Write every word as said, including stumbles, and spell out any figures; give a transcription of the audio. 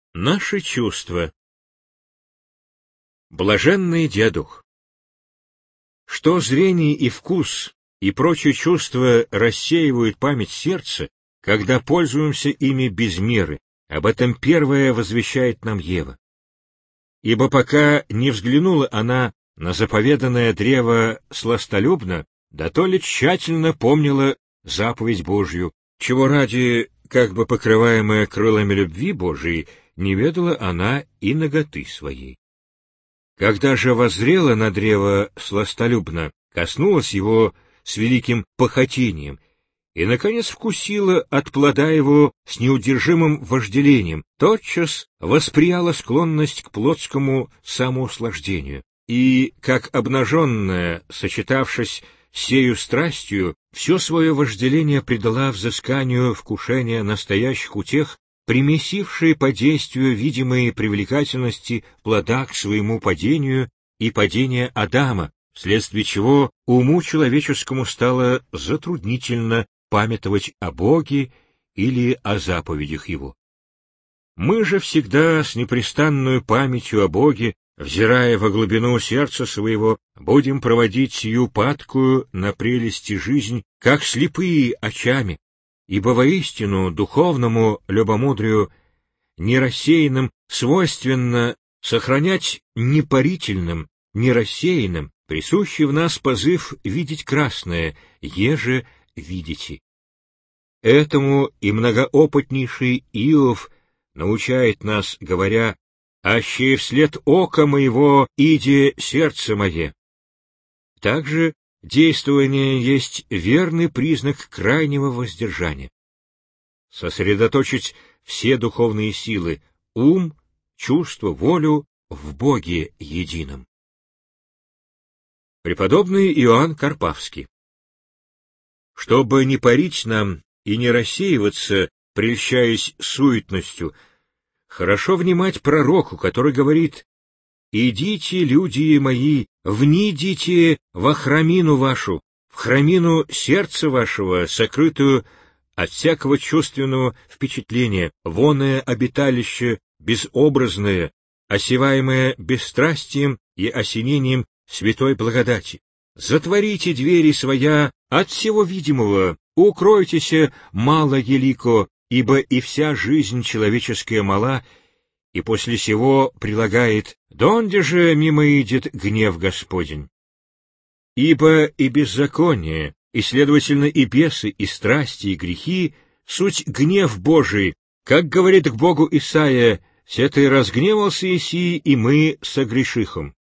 Наши чувства. Блаженный дедух. Что зрение и вкус и прочие чувства рассеивают память сердца, когда пользуемся ими без меры, об этом первое возвещает нам Ева. Ибо пока не взглянула она на заповеданное древо сластолюбно, да то ли тщательно помнила заповедь Божью, чего ради, как бы покрываемая крылами любви Божией, не ведала она и наготы своей. Когда же воззрела на древо сластолюбно, коснулась его с великим похотением и, наконец, вкусила от плода его с неудержимым вожделением, тотчас восприяла склонность к плотскому самоуслаждению, и, как обнаженная, сочетавшись с сею страстью, все свое вожделение предала взысканию вкушения настоящих утех, примесившие по действию видимой привлекательности плода к своему падению и падения Адама, вследствие чего уму человеческому стало затруднительно памятовать о Боге или о заповедях Его. Мы же всегда с непрестанной памятью о Боге, взирая во глубину сердца своего, будем проводить сию падкую на прелести жизнь, как слепые очами, ибо воистину духовному любомудрию нерассеянным свойственно сохранять непарительным, нерассеянным, присущий в нас позыв видеть красное, еже видите. Этому и многоопытнейший Иов научает нас, говоря: «Аще вслед ока моего иде сердце мое». Также действование есть верный признак крайнего воздержания. Сосредоточить все духовные силы, ум, чувство, волю в Боге едином. Преподобный Иоанн Карпавский. Чтобы не парить нам и не рассеиваться, прельщаясь суетностью, хорошо внимать пророку, который говорит: «Идите, люди мои, внидите во храмину вашу, в храмину сердца вашего, сокрытую от всякого чувственного впечатления, воное обиталище безобразное, осеваемое бесстрастием и осенением святой благодати. Затворите двери своя от всего видимого, укройтесь мало елико, ибо и вся жизнь человеческая мала, и после сего прилагает: донде же мимо идет гнев Господень. Ибо и беззаконие, и, следовательно, и бесы, и страсти, и грехи — суть гнев Божий, как говорит к Богу Исаия: «Се ты разгневался Иси, и мы согрешихом».